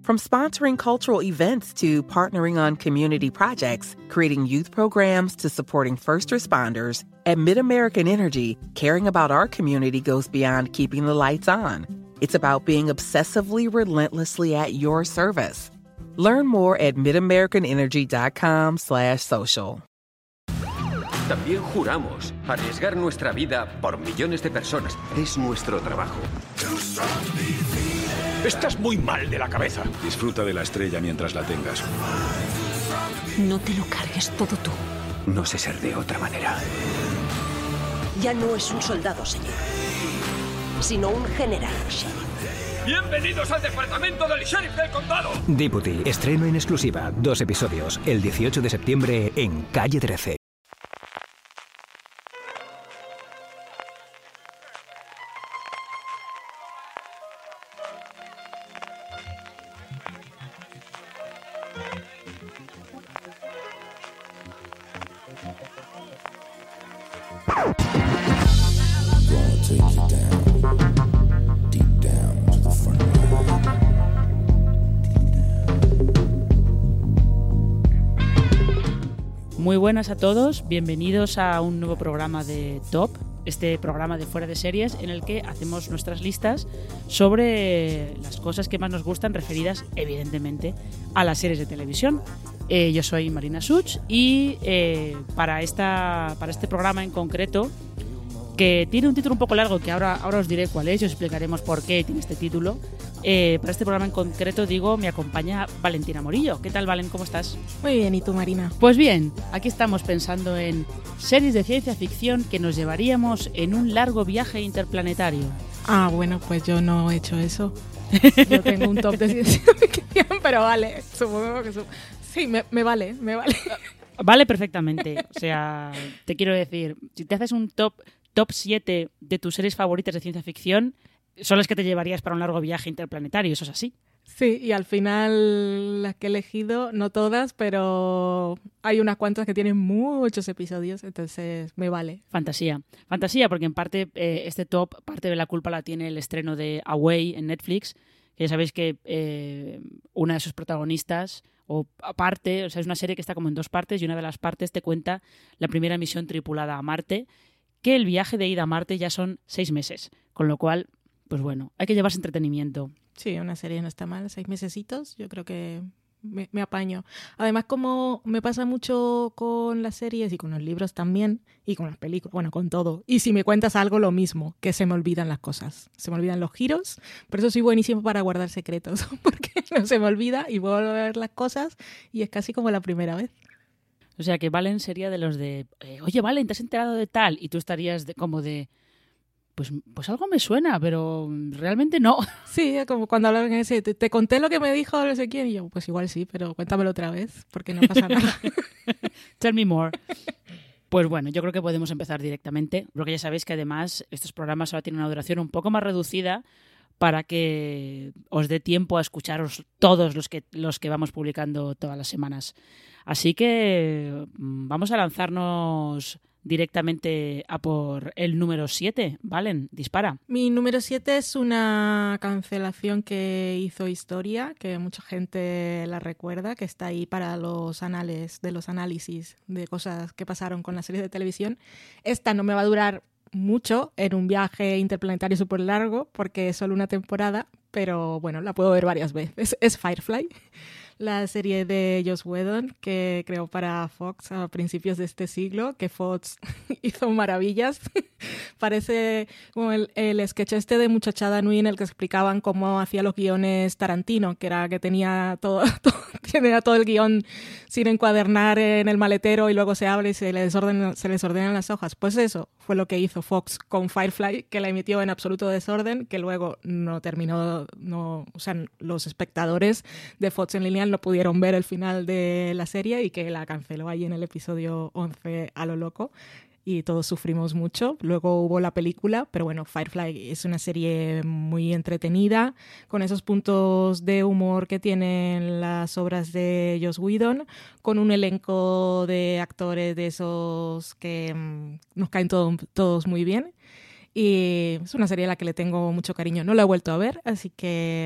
From sponsoring cultural events to partnering on community projects, creating youth programs to supporting first responders, at MidAmerican Energy, caring about our community goes beyond keeping the lights on. It's about being obsessively relentlessly at your service. Learn more at midamericanenergy.com/social. También juramos arriesgar nuestra vida por millones de personas. Es nuestro trabajo. Estás muy mal de la cabeza. Disfruta de la estrella mientras la tengas. No te lo cargues todo tú. No sé ser de otra manera. Ya no es un soldado, señor, sino un general, sheriff. ¡Bienvenidos al departamento del sheriff del condado! Deputy, estreno en exclusiva, 2 episodios, el 18 de septiembre en Calle 13. Muy buenas a todos, bienvenidos a un nuevo programa de Top, este programa de Fuera de Series en el que hacemos nuestras listas sobre las cosas que más nos gustan referidas evidentemente a las series de televisión. Yo soy Marina Such y para este programa en concreto, que tiene un título un poco largo que ahora os diré cuál es y os explicaremos por qué tiene este título. Para este programa en concreto, me acompaña Valentina Morillo. ¿Qué tal, Valen? ¿Cómo estás? Muy bien, ¿y tú, Marina? Pues bien, aquí estamos pensando en series de ciencia ficción que nos llevaríamos en un largo viaje interplanetario. Ah, bueno, pues yo no he hecho eso. Yo tengo un top de ciencia ficción, pero vale, supongo que sí, me vale. Vale perfectamente. O sea, te quiero decir, si te haces un top 7 de tus series favoritas de ciencia ficción, son las que te llevarías para un largo viaje interplanetario, eso es así. Sí, y al final las que he elegido, no todas, pero hay unas cuantas que tienen muchos episodios, entonces me vale. Fantasía, porque en parte este top, parte de la culpa la tiene el estreno de Away en Netflix, que ya sabéis que una de sus protagonistas, o aparte, o sea, es una serie que está como en 2 partes y una de las partes te cuenta la primera misión tripulada a Marte, que el viaje de ida a Marte ya son 6 meses, con lo cual, pues bueno, hay que llevarse entretenimiento. Sí, una serie no está mal, 6 mesecitos, yo creo que me apaño. Además, como me pasa mucho con las series y con los libros también, y con las películas, bueno, con todo. Y si me cuentas algo, lo mismo, que se me olvidan las cosas. Se me olvidan los giros, por eso soy buenísimo para guardar secretos, porque no se me olvida y vuelvo a ver las cosas y es casi como la primera vez. O sea, que Valen sería de los de, oye, Valen, ¿te has enterado de tal? Y tú estarías pues algo me suena, pero realmente no. Sí, como cuando hablan ese, te conté lo que me dijo no sé quién, y yo, pues igual sí, pero cuéntamelo otra vez, porque no pasa nada. Tell me more. Pues bueno, yo creo que podemos empezar directamente, porque ya sabéis que además estos programas ahora tienen una duración un poco más reducida para que os dé tiempo a escucharos todos los que vamos publicando todas las semanas. Así que vamos a lanzarnos directamente a por el número 7. Valen, dispara. Mi número 7 es una cancelación que hizo historia, que mucha gente la recuerda, que está ahí para los anales de los análisis de cosas que pasaron con la serie de televisión. Esta no me va a durar mucho en un viaje interplanetario súper largo, porque es solo una temporada, pero bueno, la puedo ver varias veces. Es Firefly, la serie de Joss Whedon que creó para Fox a principios de este siglo, que Fox hizo maravillas. Parece como el sketch este de Muchachada Nui en el que explicaban cómo hacía los guiones Tarantino, que era que tenía tenía todo el guión sin encuadernar en el maletero y luego se abre y se les ordenan las hojas. Pues eso fue lo que hizo Fox con Firefly, que la emitió en absoluto desorden, que luego no terminó, o sea, los espectadores de Fox en línea no pudieron ver el final de la serie y que la canceló ahí en el episodio 11 a lo loco. Y todos sufrimos mucho. Luego hubo la película, pero bueno, Firefly es una serie muy entretenida, con esos puntos de humor que tienen las obras de Joss Whedon, con un elenco de actores de esos que nos caen todos muy bien. Y es una serie a la que le tengo mucho cariño. No la he vuelto a ver, así que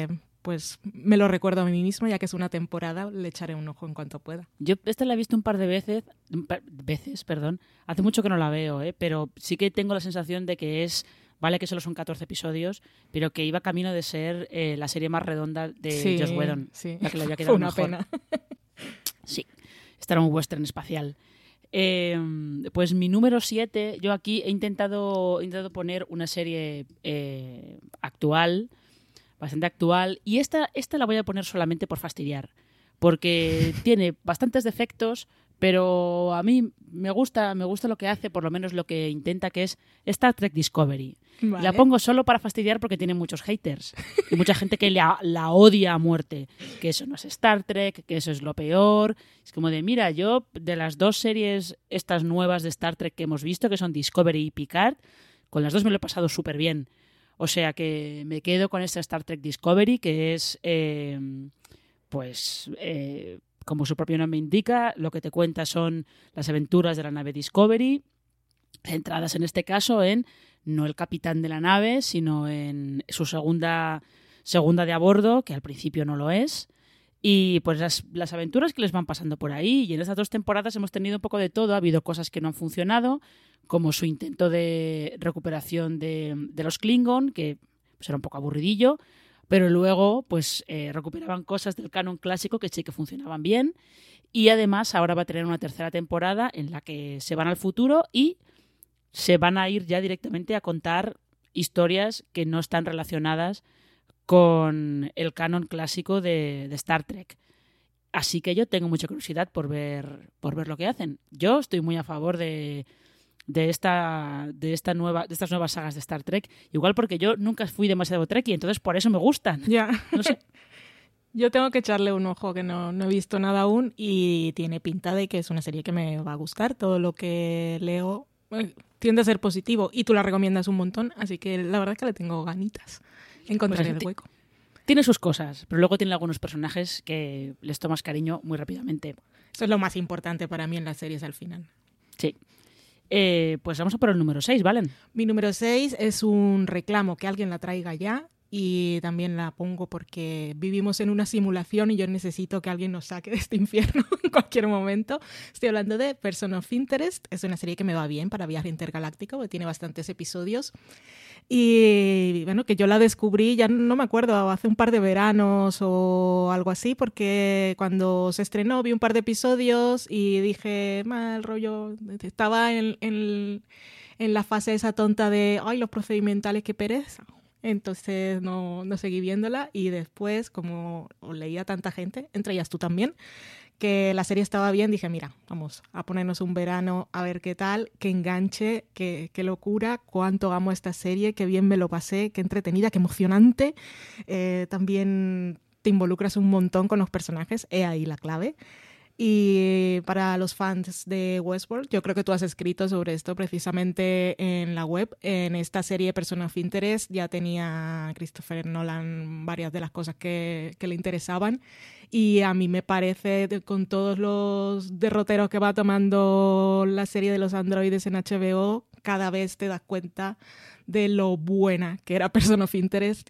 pues me lo recuerdo a mí misma, ya que es una temporada, le echaré un ojo en cuanto pueda. Yo esta la he visto un par de veces, hace mucho que no la veo, pero sí que tengo la sensación de que vale que solo son 14 episodios, pero que iba camino de ser la serie más redonda de Joss Whedon. Sí, la que le había quedado fue una mejor. pena. Sí, este era un western espacial. Pues mi número 7, yo aquí he intentado poner una serie actual, bastante actual, y esta la voy a poner solamente por fastidiar, porque tiene bastantes defectos, pero a mí me gusta lo que hace, por lo menos lo que intenta, que es Star Trek Discovery. Vale. La pongo solo para fastidiar porque tiene muchos haters y mucha gente que la odia a muerte, que eso no es Star Trek, que eso es lo peor. Es como de, mira, yo de las dos series estas nuevas de Star Trek que hemos visto, que son Discovery y Picard, con las dos me lo he pasado súper bien. O sea que me quedo con esta Star Trek Discovery, que es como su propio nombre indica, lo que te cuenta son las aventuras de la nave Discovery, centradas en este caso en no el capitán de la nave, sino en su segunda de a bordo, que al principio no lo es, y pues las aventuras que les van pasando por ahí. Y en estas 2 temporadas hemos tenido un poco de todo. Ha habido cosas que no han funcionado, como su intento de recuperación de los Klingon, que pues era un poco aburridillo, pero luego pues recuperaban cosas del canon clásico que sí que funcionaban bien. Y además ahora va a tener una 3ª temporada en la que se van al futuro y se van a ir ya directamente a contar historias que no están relacionadas con el canon clásico de Star Trek. Así que yo tengo mucha curiosidad por ver lo que hacen. Yo estoy muy a favor de estas nuevas sagas de Star Trek, igual porque yo nunca fui demasiado Trek y entonces por eso me gustan. Ya. No sé. Yo tengo que echarle un ojo, que no he visto nada aún, y tiene pinta de que es una serie que me va a gustar. Todo lo que leo tiende a ser positivo y tú la recomiendas un montón, así que la verdad es que le tengo ganitas. Encontraré el hueco. Tiene sus cosas, pero luego tiene algunos personajes que les tomas cariño muy rápidamente. Eso es lo más importante para mí en las series al final. Sí. Pues vamos a por el número 6, ¿valen? Mi número 6 es un reclamo que alguien la traiga ya, y también la pongo porque vivimos en una simulación y yo necesito que alguien nos saque de este infierno en cualquier momento. Estoy hablando de Person of Interest. Es una serie que me va bien para viaje intergaláctico, porque tiene bastantes episodios. Y bueno, que yo la descubrí, ya no me acuerdo, hace un par de veranos o algo así, porque cuando se estrenó vi un par de episodios y dije, mal rollo, estaba en la fase esa tonta de, ay, los procedimentales, qué pereza. Entonces no seguí viéndola, y después, como leía tanta gente, entre ellas tú también, que la serie estaba bien, dije, mira, vamos a ponernos un verano a ver qué tal, qué enganche, qué locura, cuánto amo esta serie, qué bien me lo pasé, qué entretenida, qué emocionante. También te involucras un montón con los personajes, he ahí la clave. Y para los fans de Westworld, yo creo que tú has escrito sobre esto precisamente en la web. En esta serie Person of Interest ya tenía Christopher Nolan varias de las cosas que le interesaban, y a mí me parece, con todos los derroteros que va tomando la serie de los androides en HBO, cada vez te das cuenta de lo buena que era Person of Interest,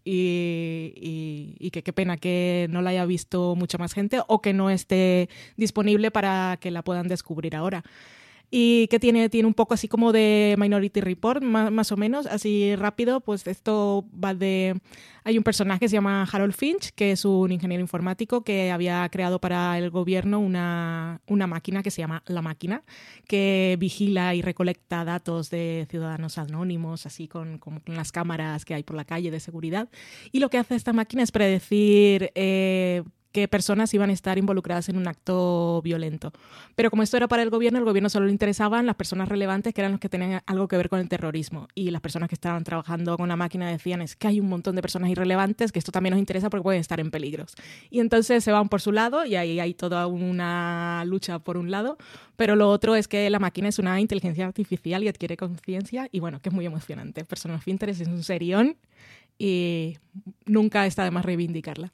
y que qué pena que no la haya visto mucha más gente o que no esté disponible para que la puedan descubrir ahora. Y que tiene un poco así como de Minority Report, más o menos, así rápido. Pues esto va de... Hay un personaje que se llama Harold Finch, que es un ingeniero informático que había creado para el gobierno una máquina que se llama La Máquina, que vigila y recolecta datos de ciudadanos anónimos, así con las cámaras que hay por la calle de seguridad. Y lo que hace esta máquina es predecir qué personas iban a estar involucradas en un acto violento. Pero como esto era para el gobierno solo le interesaban las personas relevantes, que eran los que tenían algo que ver con el terrorismo. Y las personas que estaban trabajando con la máquina decían, es que hay un montón de personas irrelevantes que esto también nos interesa porque pueden estar en peligros. Y entonces se van por su lado, y ahí hay toda una lucha por un lado. Pero lo otro es que la máquina es una inteligencia artificial y adquiere conciencia, y bueno, que es muy emocionante. Person of Interest es un serión y nunca está de más reivindicarla.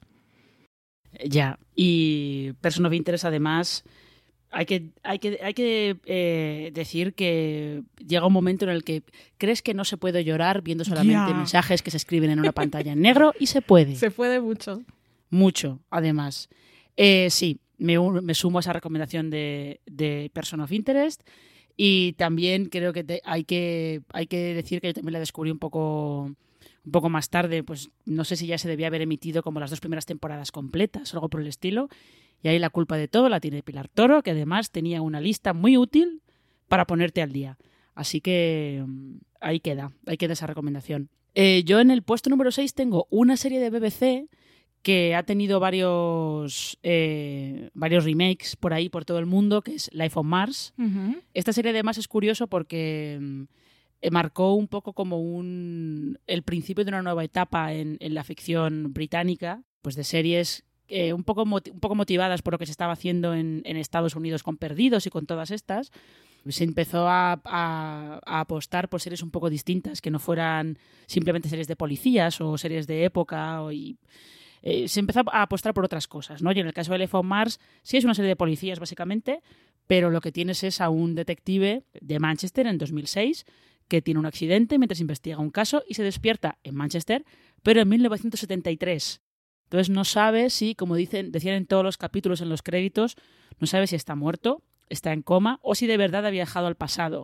Ya, y Person of Interest además hay que decir que llega un momento en el que crees que no se puede llorar viendo solamente mensajes que se escriben en una pantalla en negro, y se puede. Se puede mucho. Mucho, además. Sí, me sumo a esa recomendación de Person of Interest. Y también creo que hay que decir que yo también la descubrí un poco más tarde. Pues no sé si ya se debía haber emitido como las 2 primeras temporadas completas o algo por el estilo. Y ahí la culpa de todo la tiene Pilar Toro, que además tenía una lista muy útil para ponerte al día. Así que ahí queda esa recomendación. Yo en el puesto número 6 tengo una serie de BBC que ha tenido varios remakes por ahí, por todo el mundo, que es Life on Mars. Uh-huh. Esta serie además es curioso porque marcó un poco como el principio de una nueva etapa en la ficción británica, pues de series un poco motivadas por lo que se estaba haciendo en Estados Unidos con Perdidos y con todas estas. Se empezó a apostar por series un poco distintas, que no fueran simplemente series de policías o series de época. Se empezó a apostar por otras cosas, ¿no? Y en el caso de Life on Mars sí es una serie de policías básicamente, pero lo que tienes es a un detective de Manchester en 2006 que tiene un accidente mientras investiga un caso y se despierta en Manchester, pero en 1973. Entonces no sabe si, como decían en todos los capítulos en los créditos, no sabe si está muerto, está en coma o si de verdad ha viajado al pasado.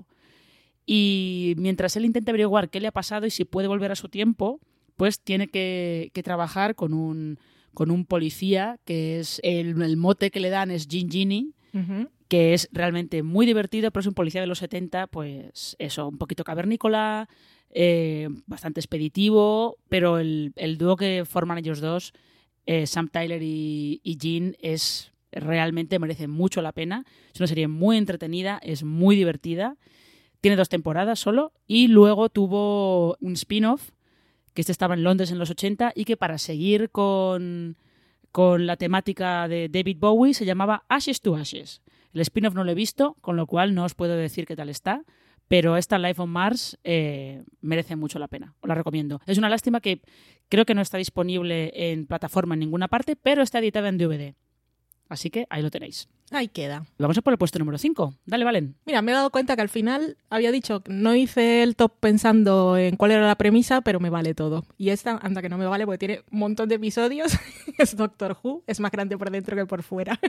Y mientras él intenta averiguar qué le ha pasado y si puede volver a su tiempo, pues tiene que trabajar con un policía que es el mote que le dan es Gin Genie, uh-huh, que es realmente muy divertido, pero es un policía de los 70, pues eso, un poquito cavernícola, bastante expeditivo, pero el dúo que forman ellos dos, Sam Tyler y Gin, realmente merece mucho la pena. Es una serie muy entretenida, es muy divertida, tiene 2 temporadas solo y luego tuvo un spin-off que estaba en Londres en los 80 y que para seguir con la temática de David Bowie se llamaba Ashes to Ashes. El spin-off no lo he visto, con lo cual no os puedo decir qué tal está, pero esta Life on Mars merece mucho la pena, os la recomiendo. Es una lástima que creo que no está disponible en plataforma en ninguna parte, pero está editada en DVD. Así que ahí lo tenéis. Ahí queda. Vamos a por el puesto número 5. Dale, Valen. Mira, me he dado cuenta que al final había dicho que no hice el top pensando en cuál era la premisa, pero me vale todo. Y esta, anda que no me vale porque tiene un montón de episodios. Es Doctor Who. Es más grande por dentro que por fuera.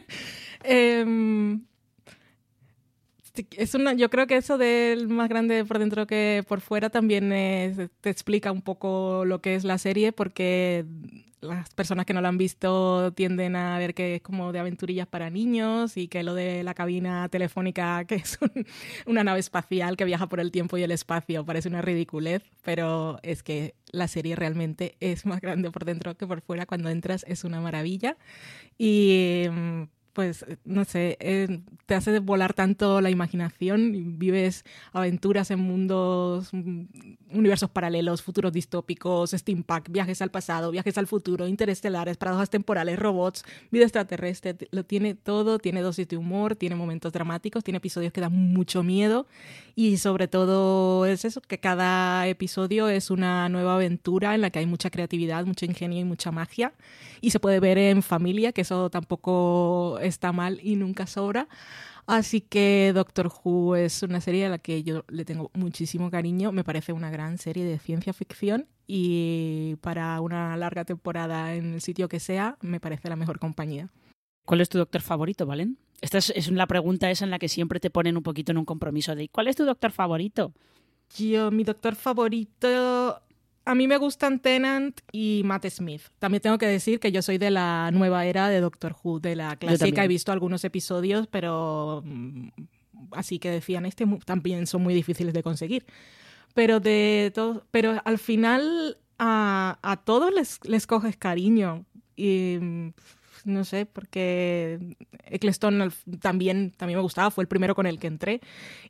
Yo creo que eso del más grande por dentro que por fuera también te explica un poco lo que es la serie, porque las personas que no la han visto tienden a ver que es como de aventurillas para niños y que lo de la cabina telefónica, que es una nave espacial que viaja por el tiempo y el espacio, parece una ridiculez, pero es que la serie realmente es más grande por dentro que por fuera. Cuando entras es una maravilla y pues, no sé, te hace volar tanto la imaginación y vives aventuras en mundos, universos paralelos, futuros distópicos, steampunk, viajes al pasado, viajes al futuro, interestelares, paradojas temporales, robots, vida extraterrestre, lo tiene todo, tiene dosis de humor, tiene momentos dramáticos, tiene episodios que dan mucho miedo y sobre todo es eso, que cada episodio es una nueva aventura en la que hay mucha creatividad, mucho ingenio y mucha magia y se puede ver en familia, que eso tampoco está mal y nunca sobra. Así que Doctor Who es una serie a la que yo le tengo muchísimo cariño. Me parece una gran serie de ciencia ficción y para una larga temporada en el sitio que sea, me parece la mejor compañía. ¿Cuál es tu doctor favorito, Valen? Esta es la pregunta esa en la que siempre te ponen un poquito en un compromiso de ¿cuál es tu doctor favorito? Mi doctor favorito... A mí me gustan Tennant y Matt Smith. También tengo que decir que yo soy de la nueva era de Doctor Who, de la clásica. He visto algunos episodios, pero así que decían, también son muy difíciles de conseguir. Pero pero al final a todos les coges cariño. Y no sé, porque Eccleston también me gustaba, fue el primero con el que entré.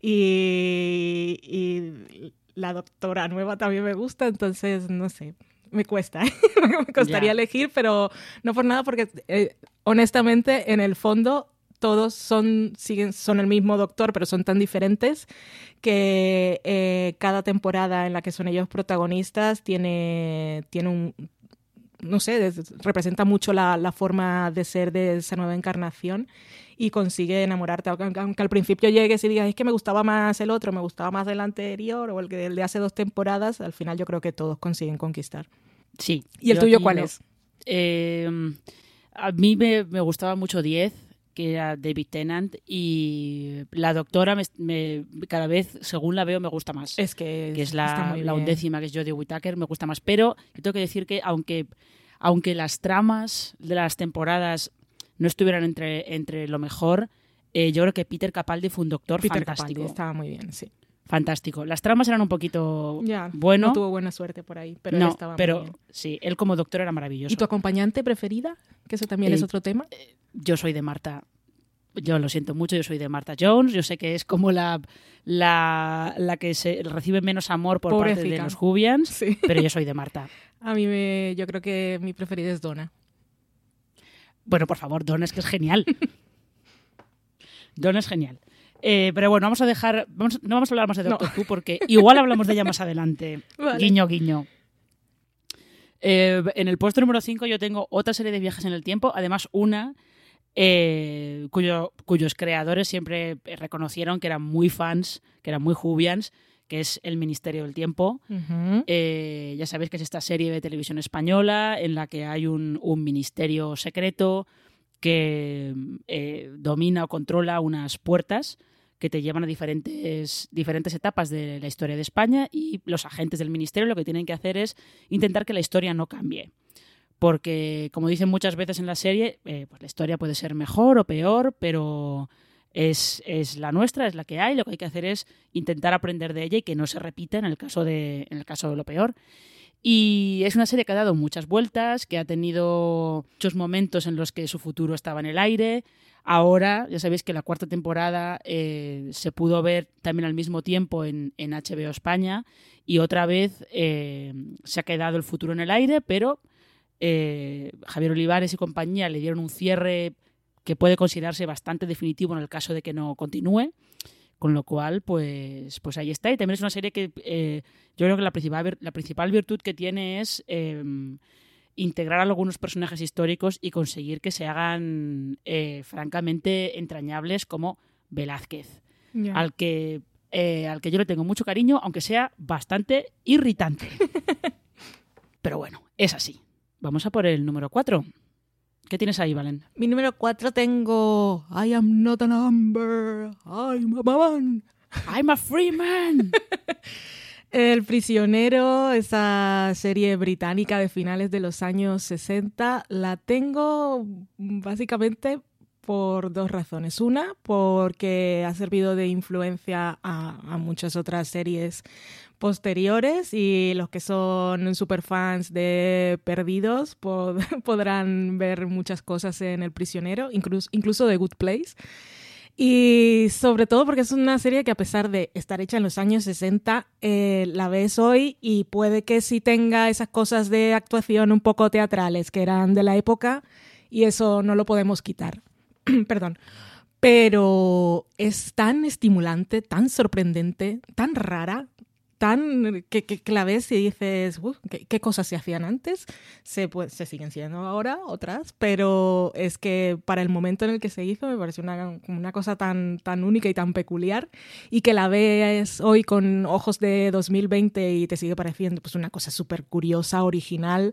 Y la doctora nueva también me gusta, entonces, no sé, me cuesta, me costaría elegir, pero no por nada, porque honestamente, en el fondo, todos son el mismo doctor, pero son tan diferentes que cada temporada en la que son ellos protagonistas tiene un... No sé, representa mucho la forma de ser de esa nueva encarnación y consigue enamorarte, aunque al principio llegues y digas es que me gustaba más el otro, me gustaba más el anterior o el de hace 2 temporadas, al final yo creo que todos consiguen conquistar. Sí. ¿Y el tuyo cuál es? A mí me gustaba mucho 10, que era David Tennant, y la doctora cada vez, según la veo, me gusta más. Es que es la 11ª, que es Jodie Whittaker, me gusta más. Pero yo tengo que decir que aunque las tramas de las temporadas no estuvieran entre lo mejor, yo creo que Peter Capaldi fue un doctor fantástico. Capaldi estaba muy bien, sí. Fantástico. Las tramas eran un poquito no tuvo buena suerte por ahí, pero él estaba muy bien. Sí, él como doctor era maravilloso. ¿Y tu acompañante preferida? Que eso también es otro tema. Yo soy de Marta. Yo lo siento mucho, yo soy de Martha Jones. Yo sé que es como la que recibe menos amor por parte de los Whovians, sí. Pero yo soy de Marta. A mí yo creo que mi preferida es Donna. Bueno, por favor, Donna es que es genial. Donna es genial. Pero bueno, vamos a dejar... no vamos a hablar más de Doctor Who porque igual hablamos de ella más adelante. Vale. Guiño, guiño. En el puesto número 5 yo tengo otra serie de viajes en el tiempo, además una cuyos creadores siempre reconocieron que eran muy fans, que eran muy Whovians, que es El Ministerio del Tiempo. Uh-huh. Ya sabéis que es esta serie de televisión española en la que hay un ministerio secreto que domina o controla unas puertas que te llevan a diferentes etapas de la historia de España, y los agentes del ministerio lo que tienen que hacer es intentar que la historia no cambie. Porque, como dicen muchas veces en la serie, pues la historia puede ser mejor o peor, pero es la nuestra, es la que hay. Lo que hay que hacer es intentar aprender de ella y que no se repita en el caso de lo peor. Y es una serie que ha dado muchas vueltas, que ha tenido muchos momentos en los que su futuro estaba en el aire. Ahora, ya sabéis que la 4ª temporada se pudo ver también al mismo tiempo en HBO España, y otra vez se ha quedado el futuro en el aire, pero Javier Olivares y compañía le dieron un cierre que puede considerarse bastante definitivo en el caso de que no continúe. Con lo cual, pues ahí está. Y también es una serie que yo creo que la principal virtud que tiene es integrar a algunos personajes históricos y conseguir que se hagan francamente entrañables, como Velázquez, al que yo le tengo mucho cariño, aunque sea bastante irritante. Pero bueno, es así. Vamos a por el número 4. ¿Qué tienes ahí, Valen? Mi número 4 tengo I am not a number, I'm a man. I'm a free man. El Prisionero, esa serie británica de finales de los años 60, la tengo básicamente por 2 razones. Una, porque ha servido de influencia a muchas otras series posteriores, y los que son superfans de Perdidos podrán ver muchas cosas en El Prisionero, incluso The Good Place. Y sobre todo porque es una serie que, a pesar de estar hecha en los años 60, la ves hoy y puede que sí tenga esas cosas de actuación un poco teatrales que eran de la época, y eso no lo podemos quitar. Perdón. Pero es tan estimulante, tan sorprendente, tan rara, tan que la ves y dices, ¿qué cosas se hacían antes? Se siguen siendo ahora otras, pero es que para el momento en el que se hizo me pareció una cosa tan única y tan peculiar, y que la ves hoy con ojos de 2020 y te sigue pareciendo pues una cosa súper curiosa, original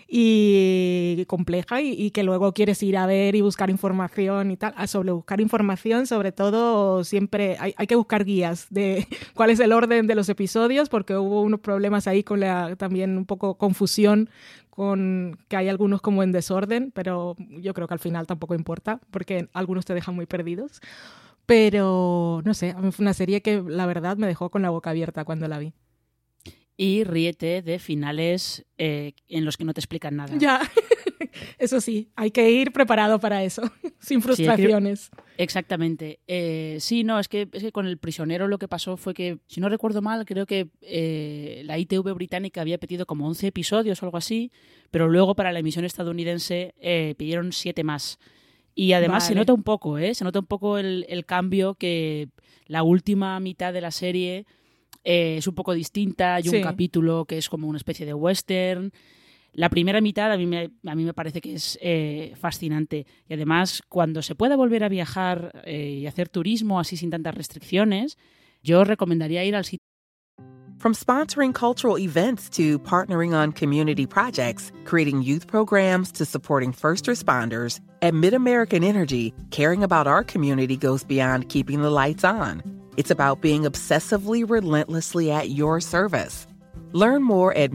y compleja, y que luego quieres ir a ver y buscar información y tal. Sobre buscar información, sobre todo, siempre hay que buscar guías de cuál es el orden de los episodios, porque hubo unos problemas ahí con también un poco confusión, con que hay algunos como en desorden, pero yo creo que al final tampoco importa, porque algunos te dejan muy perdidos. Pero no sé, a mí fue una serie que la verdad me dejó con la boca abierta cuando la vi. Y ríete de finales en los que no te explican nada. Ya, eso sí, hay que ir preparado para eso, sin frustraciones. Sí, exactamente. Sí, no, es que con El Prisionero lo que pasó fue que, si no recuerdo mal, creo que la ITV británica había pedido como 11 episodios o algo así, pero luego para la emisión estadounidense pidieron 7 más. Y además se nota un poco, se nota un poco el cambio, que la última mitad de la serie es un poco distinta. Hay un capítulo que es como una especie de western. La primera mitad a mí me parece que es fascinante. Y además, cuando se pueda volver a viajar y hacer turismo así sin tantas restricciones, yo recomendaría ir al sitio. From sponsoring cultural events to partnering on community projects, creating youth programs to supporting first responders, at MidAmerican Energy, caring about our community goes beyond keeping the lights on. It's about being obsessively relentlessly at your service. Learn more at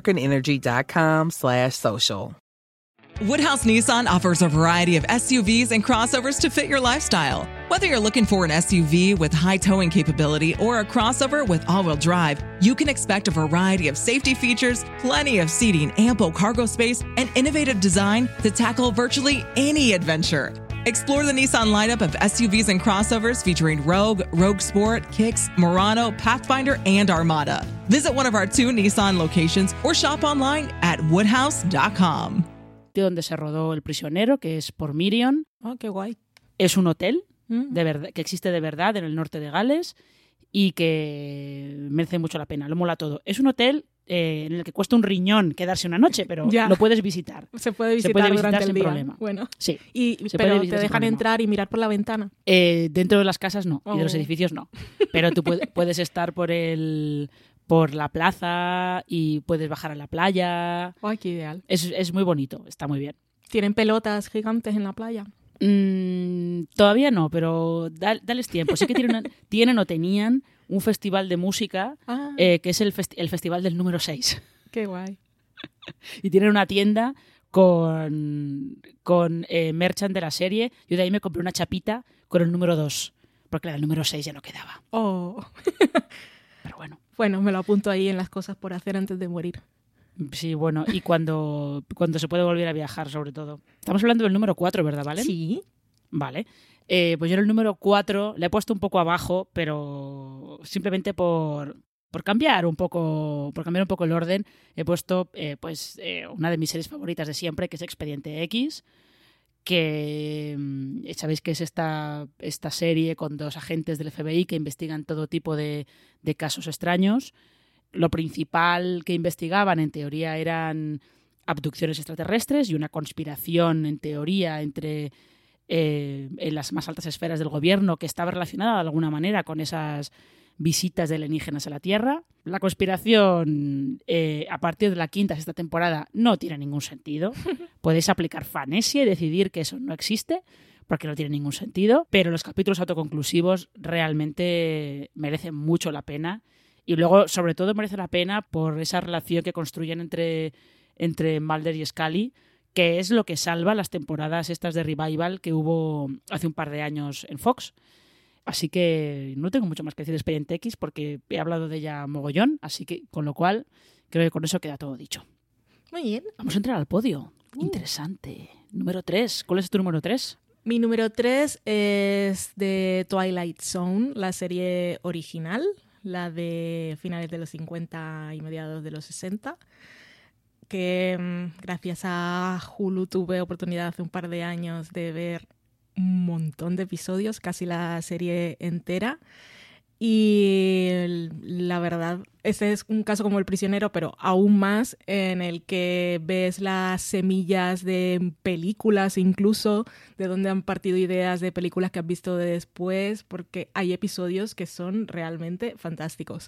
midamericanenergy.com/social. Woodhouse Nissan offers a variety of SUVs and crossovers to fit your lifestyle. Whether you're looking for an SUV with high towing capability or a crossover with all-wheel drive, you can expect a variety of safety features, plenty of seating, ample cargo space, and innovative design to tackle virtually any adventure. Explore the Nissan lineup of SUVs and crossovers featuring Rogue, Rogue Sport, Kicks, Murano, Pathfinder, and Armada. Visit one of our 2 Nissan locations or shop online at woodhouse.com. Donde se rodó El prisionero, que es por Miriam. Oh, qué guay. Es un hotel de verdad, que existe de verdad en el norte de Gales y que merece mucho la pena, lo mola todo. Es un hotel en el que cuesta un riñón quedarse una noche, pero Ya. lo puedes visitar. Se puede visitar durante el sin día. problema. Bueno. Sí. Pero te dejan entrar y mirar por la ventana. Dentro de las casas no, y de los Oh. edificios no. Pero tú puedes estar por la plaza y puedes bajar a la playa. Ay, qué ideal. Es muy bonito, está muy bien. ¿Tienen pelotas gigantes en la playa? Todavía no, pero dales tiempo. Sí que tienen o tenían un festival de música que es el festival del número 6. Qué guay. Y tienen una tienda con merchant de la serie. Yo de ahí me compré una chapita con el número 2, porque la del número 6 ya no quedaba. Oh. Pero bueno. Bueno, me lo apunto ahí en las cosas por hacer antes de morir. Sí, bueno, y cuando se puede volver a viajar, sobre todo. Estamos hablando del número 4, ¿verdad, Valen? Sí. Vale. Pues yo en el número 4 le he puesto un poco abajo, pero simplemente por cambiar un poco el orden, he puesto una de mis series favoritas de siempre, que es Expediente X, que sabéis que es esta serie con 2 agentes del FBI que investigan todo tipo de casos extraños. Lo principal que investigaban, en teoría, eran abducciones extraterrestres y una conspiración, en teoría, entre en las más altas esferas del gobierno que estaba relacionada de alguna manera con esas visitas de alienígenas a la Tierra. La conspiración, a partir de la 5ª, 6ª temporada, no tiene ningún sentido. Podéis aplicar fanesia y decidir que eso no existe, porque no tiene ningún sentido, pero los capítulos autoconclusivos realmente merecen mucho la pena. Y luego, sobre todo, merece la pena por esa relación que construyen entre Mulder y Scully, que es lo que salva las temporadas estas de revival que hubo hace un par de años en Fox. Así que no tengo mucho más que decir de Expediente X porque he hablado de ella mogollón, así que con lo cual creo que con eso queda todo dicho. Muy bien. Vamos a entrar al podio. Interesante. Número 3. ¿Cuál es tu número 3? Mi número 3 es de Twilight Zone, la serie original, la de finales de los 50 y mediados de los 60, que gracias a Hulu tuve oportunidad hace un par de años de ver un montón de episodios, casi la serie entera. Y la verdad, ese es un caso como El prisionero, pero aún más, en el que ves las semillas de películas, incluso de donde han partido ideas de películas que has visto después, porque hay episodios que son realmente fantásticos,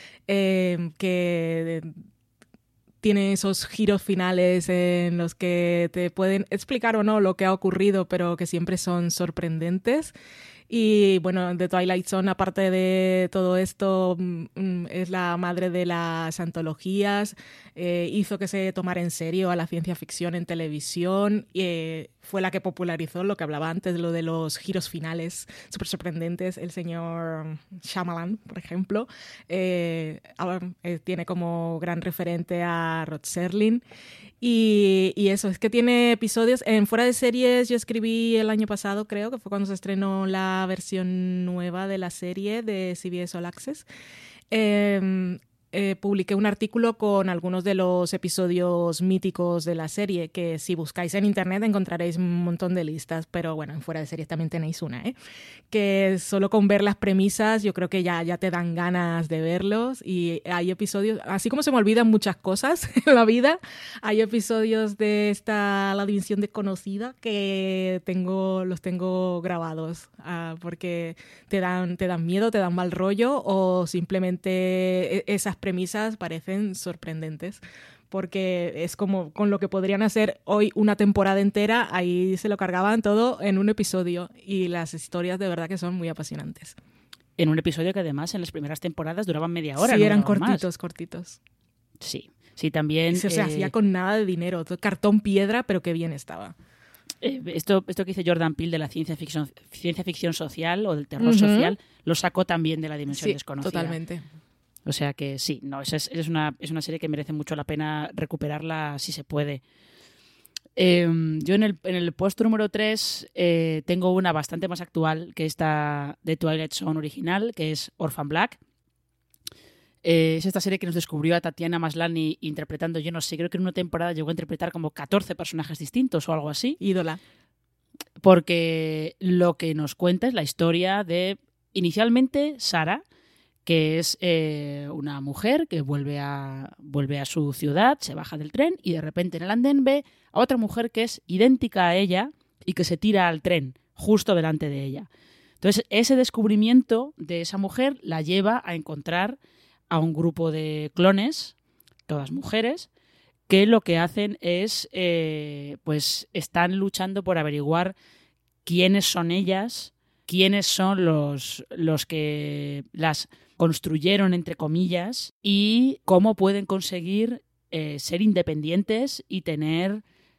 que tienen esos giros finales en los que te pueden explicar o no lo que ha ocurrido, pero que siempre son sorprendentes. Y bueno, The Twilight Zone, aparte de todo esto, es la madre de las antologías, hizo que se tomara en serio a la ciencia ficción en televisión, fue la que popularizó lo que hablaba antes, lo de los giros finales súper sorprendentes. El señor Shyamalan, por ejemplo, tiene como gran referente a Rod Serling. Y eso, es que tiene episodios en Fuera de Series. Yo escribí el año pasado, creo que fue cuando se estrenó la versión nueva de la serie de CBS All Access. Publiqué un artículo con algunos de los episodios míticos de la serie, que si buscáis en internet encontraréis un montón de listas, pero bueno, en Fuera de Series también tenéis una, que solo con ver las premisas yo creo que ya te dan ganas de verlos. Y hay episodios, así como se me olvidan muchas cosas en la vida, hay episodios de La Dimensión Desconocida que los tengo grabados, porque te dan miedo, te dan mal rollo, o simplemente esas premisas parecen sorprendentes, porque es como con lo que podrían hacer hoy una temporada entera, ahí se lo cargaban todo en un episodio, y las historias de verdad que son muy apasionantes. En un episodio que además en las primeras temporadas duraban media hora. Sí, no eran duraban cortitos. Sí, también... Se hacía con nada de dinero, todo cartón piedra, pero qué bien estaba. Esto que dice Jordan Peele de la ciencia ficción social o del terror social, lo sacó también de la dimensión desconocida. Totalmente. O sea que sí, no, es una serie que merece mucho la pena recuperarla si se puede. Yo en el puesto número 3 tengo una bastante más actual que esta de Twilight Zone original, que es Orphan Black. Es esta serie que nos descubrió a Tatiana Maslany interpretando, yo no sé, creo que en una temporada llegó a interpretar como 14 personajes distintos o algo así. Ídola. Porque lo que nos cuenta es la historia de, inicialmente, Sara, que es una mujer que vuelve a su ciudad, se baja del tren y de repente en el andén ve a otra mujer que es idéntica a ella y que se tira al tren justo delante de ella. Entonces, ese descubrimiento de esa mujer la lleva a encontrar a un grupo de clones, todas mujeres, que lo que hacen es, pues están luchando por averiguar quiénes son ellas, quiénes son los que las construyeron, entre comillas, y cómo pueden conseguir ser independientes y tener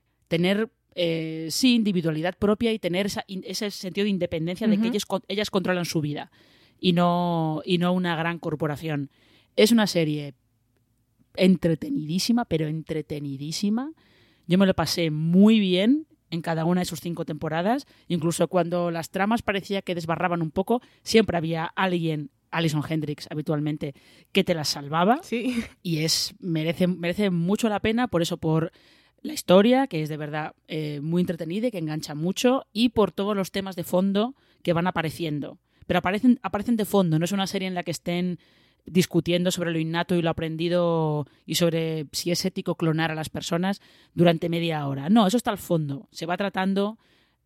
individualidad propia y tener ese sentido de independencia de que ellas controlan su vida y no una gran corporación. Es una serie entretenidísima, pero entretenidísima. Yo me lo pasé muy bien en cada una de sus 5 temporadas. Incluso cuando las tramas parecía que desbarraban un poco, siempre había alguien, Alison Hendricks habitualmente, que te las salvaba. Sí. Y merece mucho la pena, por eso, por la historia, que es de verdad muy entretenida y que engancha mucho, y por todos los temas de fondo que van apareciendo. Pero aparecen de fondo, no es una serie en la que estén discutiendo sobre lo innato y lo aprendido y sobre si es ético clonar a las personas durante media hora. No, eso está al fondo. Se va tratando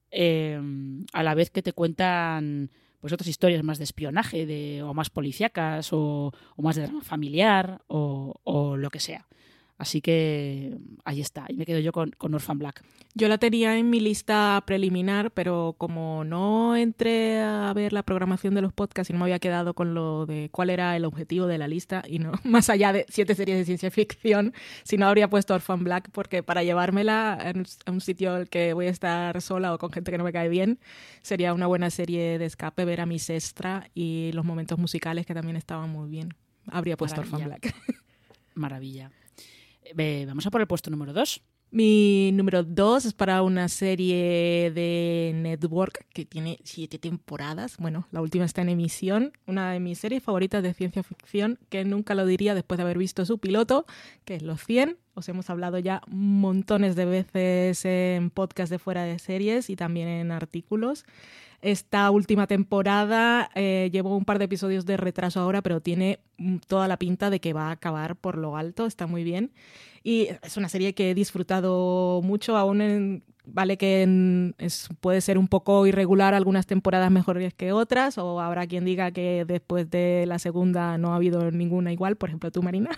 a la vez que te cuentan pues otras historias más de espionaje o más policíacas o más de drama familiar o lo que sea. Así que ahí está, y me quedo yo con Orphan Black. Yo la tenía en mi lista preliminar, pero como no entré a ver la programación de los podcasts y no me había quedado con lo de cuál era el objetivo de la lista, y no más allá de 7 series de ciencia ficción, si no habría puesto Orphan Black, porque para llevármela a un sitio al que voy a estar sola o con gente que no me cae bien, sería una buena serie de escape ver a Miss Extra y los momentos musicales que también estaban muy bien. Habría puesto Orphan Black. Maravilla. Vamos a por el puesto número 2. Mi número 2 es para una serie de Network que tiene 7 temporadas. Bueno, la última está en emisión. Una de mis series favoritas de ciencia ficción, que nunca lo diría después de haber visto su piloto, que es Los 100. Os hemos hablado ya montones de veces en podcast de Fuera de Series y también en artículos. Esta última temporada llevo un par de episodios de retraso ahora, pero tiene toda la pinta de que va a acabar por lo alto. Está muy bien. Y es una serie que he disfrutado mucho, vale que puede ser un poco irregular, algunas temporadas mejores que otras, o habrá quien diga que después de la segunda no ha habido ninguna igual, por ejemplo tú, Marina.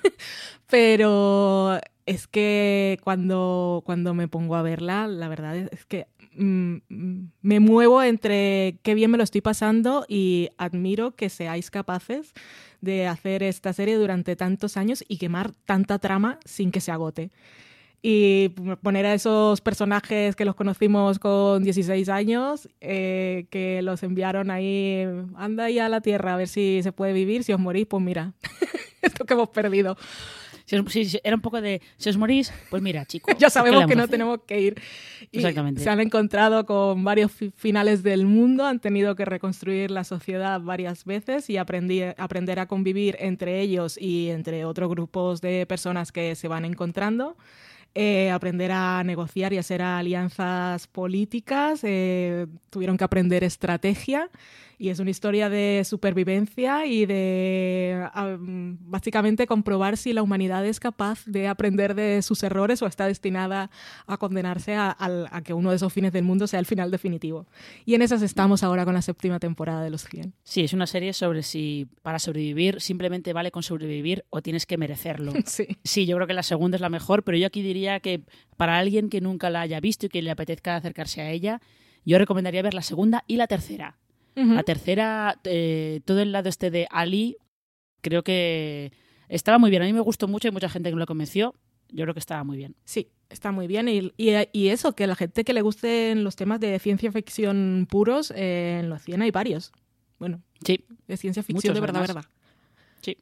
Pero es que cuando me pongo a verla, la verdad es que me muevo entre qué bien me lo estoy pasando y admiro que seáis capaces de hacer esta serie durante tantos años y quemar tanta trama sin que se agote. Y poner a esos personajes que los conocimos con 16 años, que los enviaron ahí, anda ahí a la Tierra a ver si se puede vivir, si os morís, pues mira, esto que hemos perdido. Sí, era un poco de, si os morís, pues mira, chicos. Ya sabemos que no tenemos que ir. Y exactamente. Se han encontrado con varios finales del mundo, han tenido que reconstruir la sociedad varias veces y aprender a convivir entre ellos y entre otros grupos de personas que se van encontrando. aprender a negociar y hacer alianzas políticas, tuvieron que aprender estrategia. Y es una historia de supervivencia y de básicamente comprobar si la humanidad es capaz de aprender de sus errores o está destinada a condenarse a que uno de esos fines del mundo sea el final definitivo. Y en esas estamos ahora con la 7ª temporada de Los 100. Sí, es una serie sobre si para sobrevivir simplemente vale con sobrevivir o tienes que merecerlo. Sí, yo creo que la segunda es la mejor, pero yo aquí diría que para alguien que nunca la haya visto y que le apetezca acercarse a ella, yo recomendaría ver la segunda y la tercera. Uh-huh. La tercera, todo el lado este de Ali, creo que estaba muy bien. A mí me gustó mucho, hay mucha gente que me lo convenció. Yo creo que estaba muy bien. Sí, está muy bien. Y eso, que la gente que le gusten los temas de ciencia ficción puros, en Los 100 hay varios. Bueno, sí, de ciencia ficción de verdad. Sí.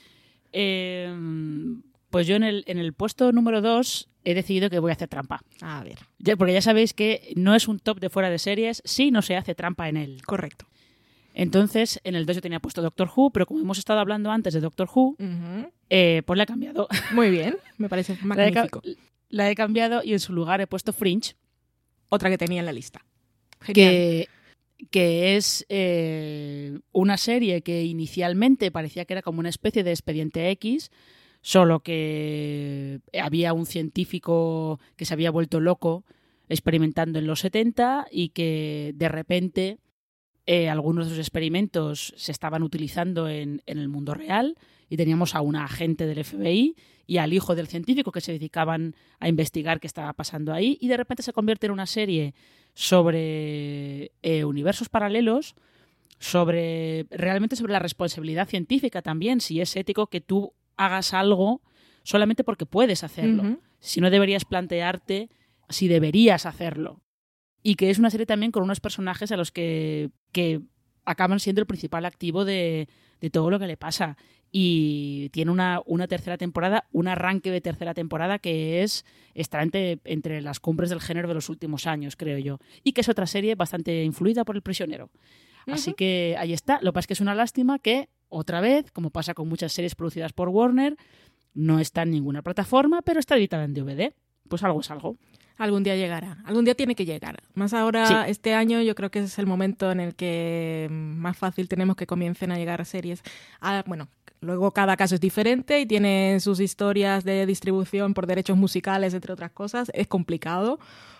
Pues yo en el puesto número 2 he decidido que voy a hacer trampa. A ver. Porque ya sabéis que no es un top de fuera de series si no se hace trampa en él. Correcto. Entonces, en el 2 yo tenía puesto Doctor Who, pero como hemos estado hablando antes de Doctor Who, pues la he cambiado. Muy bien, me parece magnífico. La he cambiado y en su lugar he puesto Fringe. Otra que tenía en la lista. Genial. Que es una serie que inicialmente parecía que era como una especie de Expediente X, solo que había un científico que se había vuelto loco experimentando en los 70 y que de repente algunos de sus experimentos se estaban utilizando en el mundo real y teníamos a una agente del FBI y al hijo del científico que se dedicaban a investigar qué estaba pasando ahí, y de repente se convierte en una serie sobre universos paralelos, realmente sobre la responsabilidad científica también, si es ético que tú hagas algo solamente porque puedes hacerlo. Uh-huh. Si no, deberías plantearte si deberías hacerlo. Y que es una serie también con unos personajes a los que acaban siendo el principal activo de todo lo que le pasa. Y tiene una tercera temporada, un arranque de tercera temporada que está entre las cumbres del género de los últimos años, creo yo. Y que es otra serie bastante influida por El Prisionero. Uh-huh. Así que ahí está. Lo que pasa es que es una lástima que, otra vez, como pasa con muchas series producidas por Warner, no está en ninguna plataforma, pero está editada en DVD. Pues algo es algo. Algún día llegará. Algún día tiene que llegar. Más ahora, sí. Este año yo creo que es el momento en el que más fácil tenemos que comiencen a llegar series. Bueno, luego cada caso es diferente y tiene sus historias de distribución por derechos musicales, entre otras cosas. Es complicado.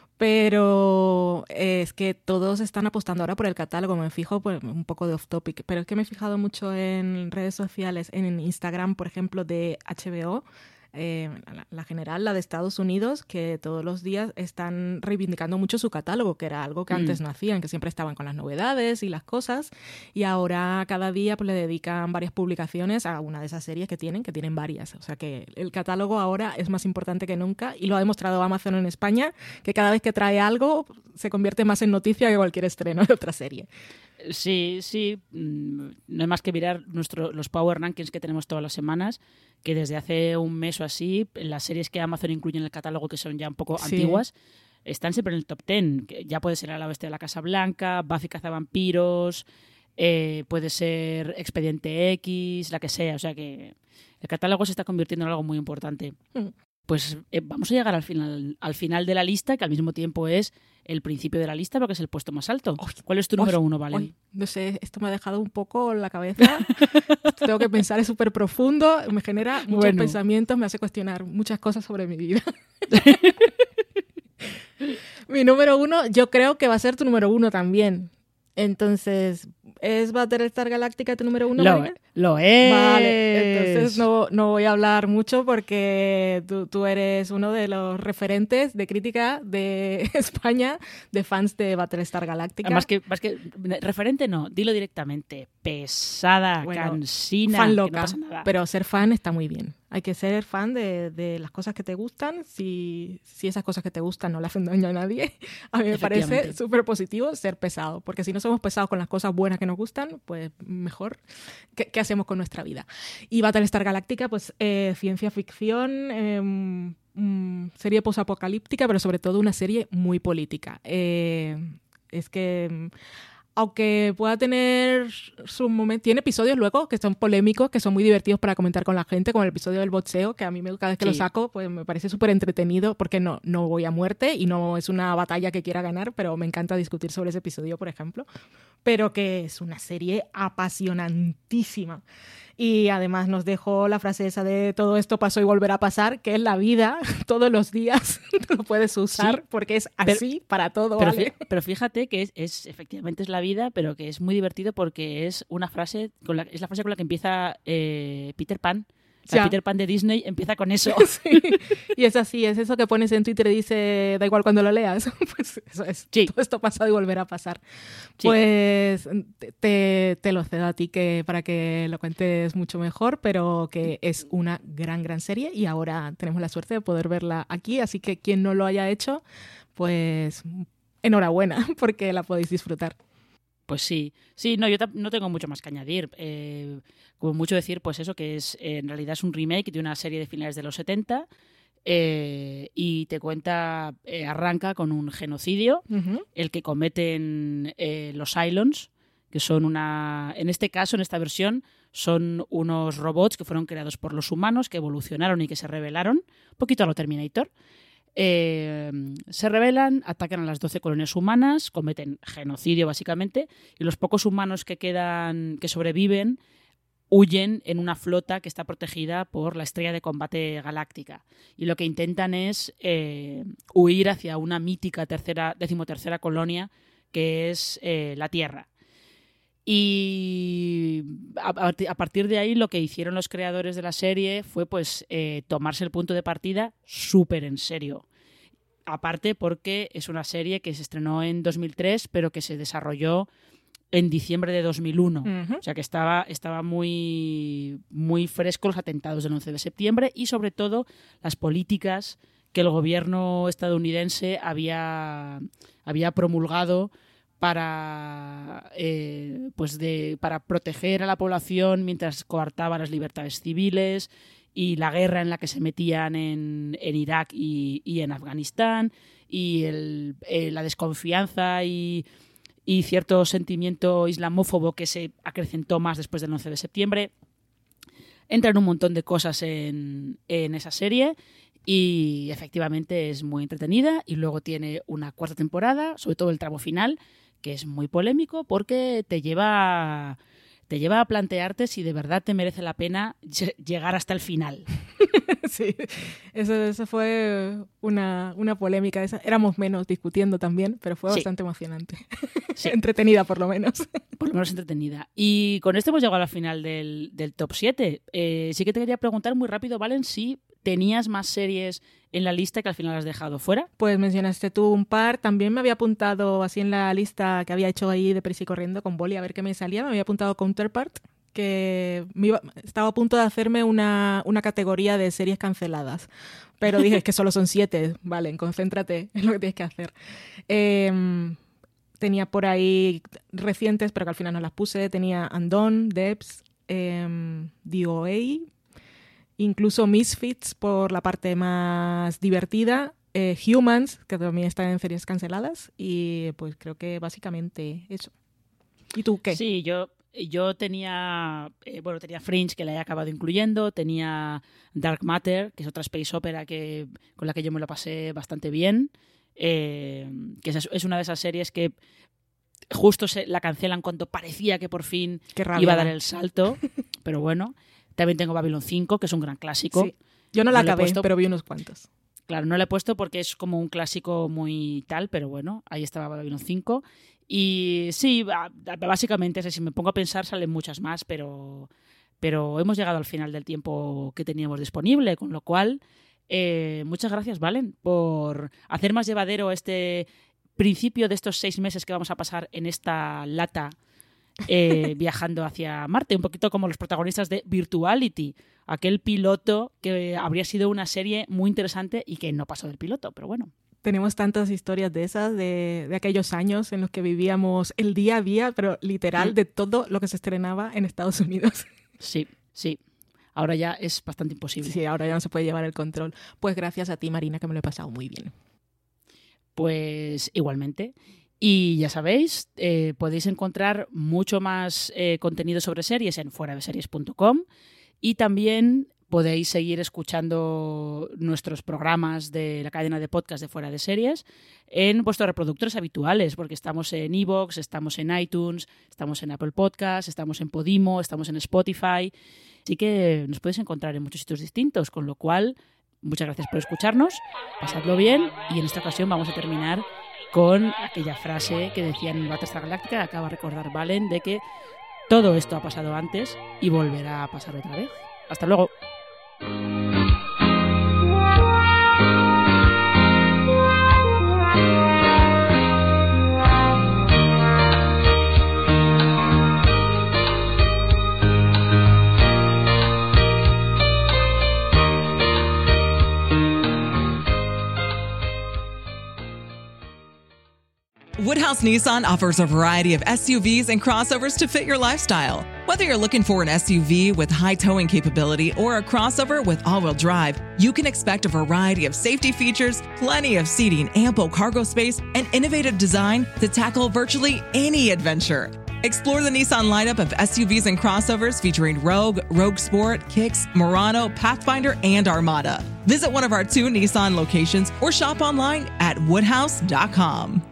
Pero es que todos están apostando ahora por el catálogo. Me fijo, pues, un poco de off topic, pero es que me he fijado mucho en redes sociales, en Instagram, por ejemplo, de HBO, la general, la de Estados Unidos, que todos los días están reivindicando mucho su catálogo, que era algo que antes no hacían, que siempre estaban con las novedades y las cosas, y ahora cada día pues le dedican varias publicaciones a una de esas series que tienen varias. O sea que el catálogo ahora es más importante que nunca, y lo ha demostrado Amazon en España, que cada vez que trae algo se convierte más en noticia que cualquier estreno de otra serie. Sí. No hay más que mirar los Power Rankings que tenemos todas las semanas, que desde hace un mes o así, las series que Amazon incluye en el catálogo, que son ya un poco antiguas, están siempre en el top 10. Que ya puede ser A la Oeste de la Casa Blanca, Buffy Cazavampiros, puede ser Expediente X, la que sea. O sea que el catálogo se está convirtiendo en algo muy importante. Pues vamos a llegar al final de la lista, que al mismo tiempo es el principio de la lista, porque es el puesto más alto. ¿Cuál es tu número 1, Vale? No sé, esto me ha dejado un poco la cabeza. Tengo que pensar, es súper profundo, me genera muchos pensamientos, me hace cuestionar muchas cosas sobre mi vida. Mi número 1, yo creo que va a ser tu número 1 también. Entonces, ¿es Battlestar Galactica tu número 1? Lo es. Vale, entonces no voy a hablar mucho porque tú eres uno de los referentes de crítica de España, de fans de Battlestar Galactica. Más que referente no, dilo directamente. Pesada, cansina, fan loca, que no pasa nada. Pero ser fan está muy bien. Hay que ser fan de las cosas que te gustan. Si esas cosas que te gustan no le hacen daño a nadie, a mí me parece súper positivo ser pesado. Porque si no somos pesados con las cosas buenas que nos gustan, pues mejor. ¿Qué hacemos con nuestra vida? Y Battlestar Galactica, pues ciencia ficción, serie posapocalíptica, pero sobre todo una serie muy política. Es que aunque pueda tener su momento, tiene episodios luego que son polémicos, que son muy divertidos para comentar con la gente, como el episodio del boxeo, que a mí cada vez que lo saco pues me parece súper entretenido, porque no voy a muerte y no es una batalla que quiera ganar, pero me encanta discutir sobre ese episodio, por ejemplo, pero que es una serie apasionantísima. Y además nos dejó la frase esa de todo esto pasó y volverá a pasar, que es la vida, todos los días lo puedes usar, porque es así para todo. Pero fíjate que efectivamente es la vida, pero que es muy divertido porque es una frase es la frase con la que empieza Peter Pan. O sea, Peter Pan de Disney empieza con eso. Sí. Y es así, es eso que pones en Twitter y dice, da igual cuando lo leas. Pues eso es. Sí. Todo esto ha pasado y volverá a pasar. Sí. Pues te lo cedo a ti para que lo cuentes mucho mejor, pero que es una gran serie y ahora tenemos la suerte de poder verla aquí. Así que quien no lo haya hecho, pues enhorabuena, porque la podéis disfrutar. Pues sí, no, yo no tengo mucho más que añadir. Como mucho decir, pues eso, que en realidad es un remake de una serie de finales de los 70 y te cuenta, arranca con un genocidio, el que cometen los Cylons, que son en este caso, en esta versión, son unos robots que fueron creados por los humanos, que evolucionaron y que se rebelaron, un poquito a lo Terminator. Se rebelan, atacan a las 12 colonias humanas, cometen genocidio básicamente, y los pocos humanos que sobreviven huyen en una flota que está protegida por la Estrella de Combate Galáctica, y lo que intentan es huir hacia una mítica 13ª colonia que es la Tierra. Y a partir de ahí lo que hicieron los creadores de la serie fue pues tomarse el punto de partida súper en serio. Aparte porque es una serie que se estrenó en 2003 pero que se desarrolló en diciembre de 2001. O sea que estaba muy, muy fresco los atentados del 11 de septiembre y sobre todo las políticas que el gobierno estadounidense había promulgado para proteger a la población mientras coartaba las libertades civiles y la guerra en la que se metían en Irak y en Afganistán y la desconfianza y cierto sentimiento islamófobo que se acrecentó más después del 11 de septiembre. Entran un montón de cosas en esa serie y efectivamente es muy entretenida y luego tiene una 4ª temporada, sobre todo el tramo final, que es muy polémico porque te lleva a plantearte si de verdad te merece la pena llegar hasta el final. Sí, eso fue una polémica. Éramos menos discutiendo también, pero fue bastante emocionante. Sí. Entretenida, por lo menos. Por lo menos entretenida. Y con esto hemos llegado al final del top 7. Sí que te quería preguntar muy rápido, Valen, si tenías más series en la lista que al final has dejado fuera. Pues mencionaste tú un par. También me había apuntado así en la lista que había hecho ahí de prisa y corriendo con boli a ver qué me salía. Me había apuntado Counterpart, que estaba a punto de hacerme una categoría de series canceladas. Pero dije que solo son 7. Vale, concéntrate en lo que tienes que hacer. Tenía por ahí recientes, pero que al final no las puse. Tenía Undone, Debs, DOA, incluso Misfits por la parte más divertida, Humans, que también están en series canceladas, y pues creo que básicamente eso. ¿Y tú qué? Sí, yo tenía Fringe, que la he acabado incluyendo, tenía Dark Matter, que es otra space opera con la que yo me lo pasé bastante bien, que es una de esas series que justo la cancelan cuando parecía que por fin iba a dar el salto, pero bueno. También tengo Babylon 5, que es un gran clásico. Sí. Yo no la acabé, pero vi unos cuantos. Claro, no la he puesto porque es como un clásico muy tal, pero bueno, ahí estaba Babylon 5. Y sí, básicamente, si me pongo a pensar, salen muchas más, pero hemos llegado al final del tiempo que teníamos disponible, con lo cual, muchas gracias, Valen, por hacer más llevadero este principio de estos 6 meses que vamos a pasar en esta lata viajando hacia Marte, un poquito como los protagonistas de Virtuality, aquel piloto que habría sido una serie muy interesante y que no pasó del piloto, pero bueno. Tenemos tantas historias de esas, de aquellos años en los que vivíamos el día a día, pero literal de todo lo que se estrenaba en Estados Unidos. Sí. Ahora ya es bastante imposible. Sí, ahora ya no se puede llevar el control. Pues gracias a ti, Marina, que me lo he pasado muy bien. Pues igualmente. Y ya sabéis, podéis encontrar mucho más contenido sobre series en fueradeseries.com y también podéis seguir escuchando nuestros programas de la cadena de podcast de Fuera de Series en vuestros reproductores habituales, porque estamos en iVoox, estamos en iTunes, estamos en Apple Podcasts, estamos en Podimo, estamos en Spotify. Así que nos podéis encontrar en muchos sitios distintos, con lo cual, muchas gracias por escucharnos, pasadlo bien, y en esta ocasión vamos a terminar con aquella frase que decía en Battlestar Galactica, que acaba de recordar Valen, de que todo esto ha pasado antes y volverá a pasar otra vez. Hasta luego. Woodhouse Nissan offers a variety of SUVs and crossovers to fit your lifestyle. Whether you're looking for an SUV with high towing capability or a crossover with all-wheel drive, you can expect a variety of safety features, plenty of seating, ample cargo space, and innovative design to tackle virtually any adventure. Explore the Nissan lineup of SUVs and crossovers featuring Rogue, Rogue Sport, Kicks, Murano, Pathfinder, and Armada. Visit one of our 2 Nissan locations or shop online at woodhouse.com.